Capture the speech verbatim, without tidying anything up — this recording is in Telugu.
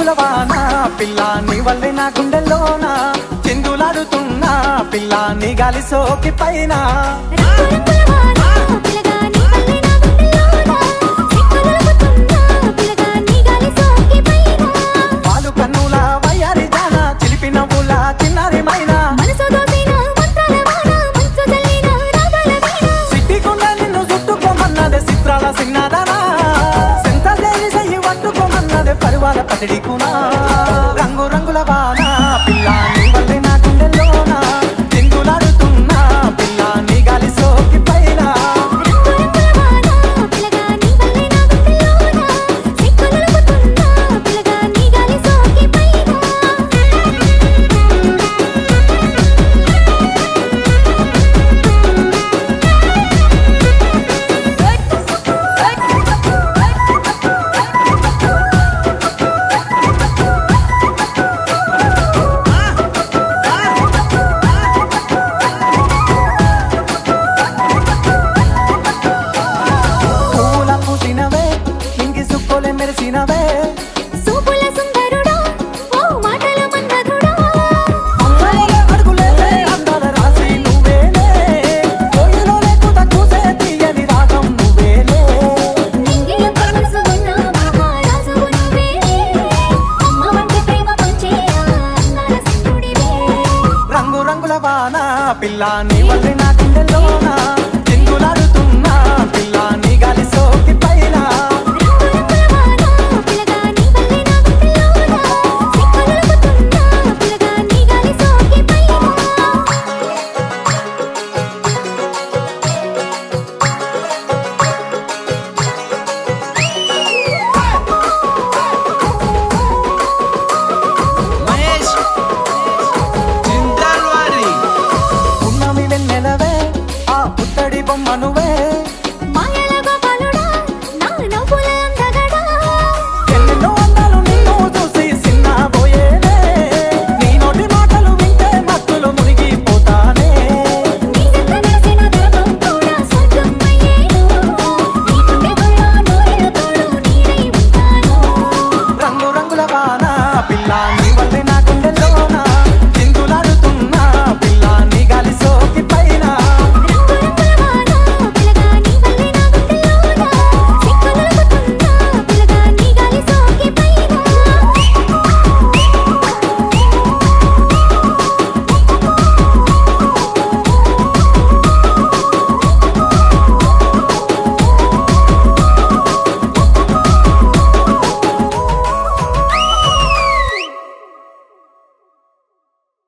రంగుల వాన పిల్ల నీ వల్లే నా గుండెల్లోన చిందులాడుతున్నా పిల్ల నీ గాలి సోకి పైన పాలు కన్నుల వయ్యారి జాన చిలిపి నవ్వుల చిన్నారి మైనా సిట్టికుండా నిన్ను చుట్టుకోమన్నదే చిత్రాల సిన్నాదనా సెంతదేవి సయ్యి పట్టుకోమన్నదే పరివాల పసిడికునా రంగు రంగుల వాన పిల్ల నీ వల్లే నా గుండెల్లోన చిందులాడుతున్నా పిల్ల నీ గాలి సోకి పైన మెరిసినవే సూపుల సుందరుడా ఓ మాటల మన్మధుడా అడుగులేసే అందాల రాసి నువ్వేలే కోయిలోనే కుత కూసే తీయని రాగం నువ్వేలే నింగిల పరసుగున్న మహారాజు నువ్వేలే అమ్మ వంటి ప్రేమ పంచే అందాల సింధుడివే రంగు రంగుల వాన పిల్ల నీ